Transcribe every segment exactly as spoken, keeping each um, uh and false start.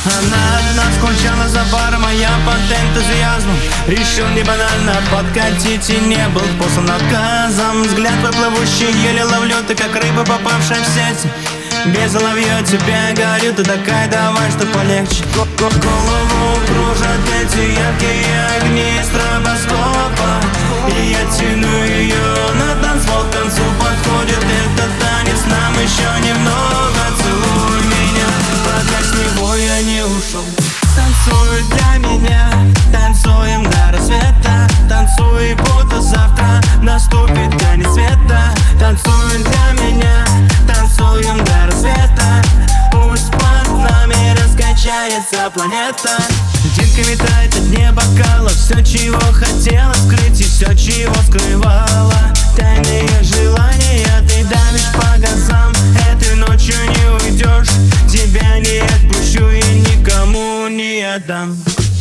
Она одна скучала за баром, а я под энтузиазмом решил не банально подкатить и не был послан отказом. Взгляд твой плывущий, еле ловлю, ты как рыба, попавшая в сеть. Без ловья тебя горю, ты такая, давай, что полегче. Голову кружат эти яркие огни стробоскопа, и я тяну ее на танцпол, к концу подходит этот танец. Нам еще немного, целуй меня, пока с него я не ушел. Танцуй для меня, танцуем до рассвета. Танцуй, будто завтра наступит конец света. Танцуй для меня, танцуем до рассвета. Пусть под нами раскачается планета. Дырка витает от неба бокала. Все, чего хотела скрыть, и все, чего скрывала. Тайные желания, ты давишь по газам. Этой ночью не уйдешь, тебя не отпущу и никому не отдам.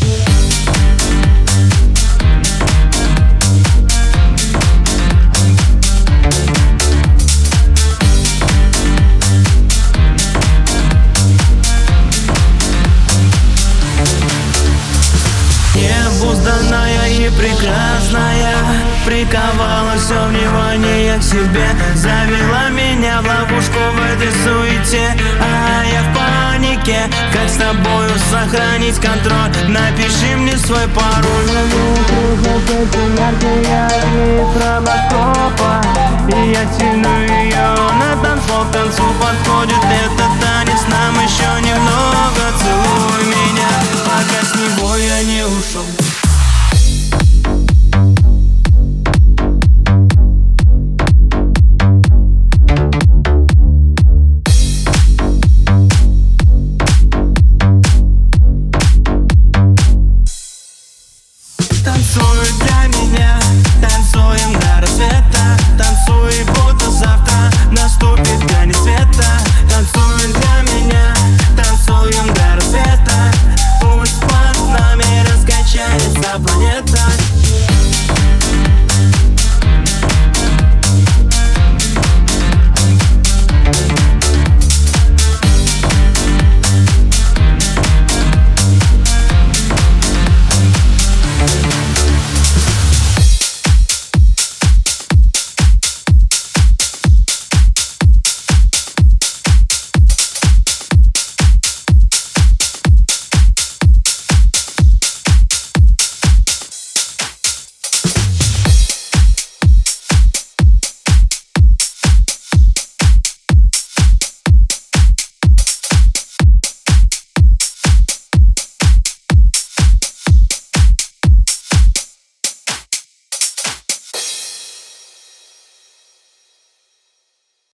Необузданная и прекрасная приковала все внимание к себе. Завела меня в ловушку в этой суете, а я в панике. Как с тобою сохранить контроль? Напиши мне свой пароль. И я тяну ее на танцпол, к концу подходит этот танец. Нам еще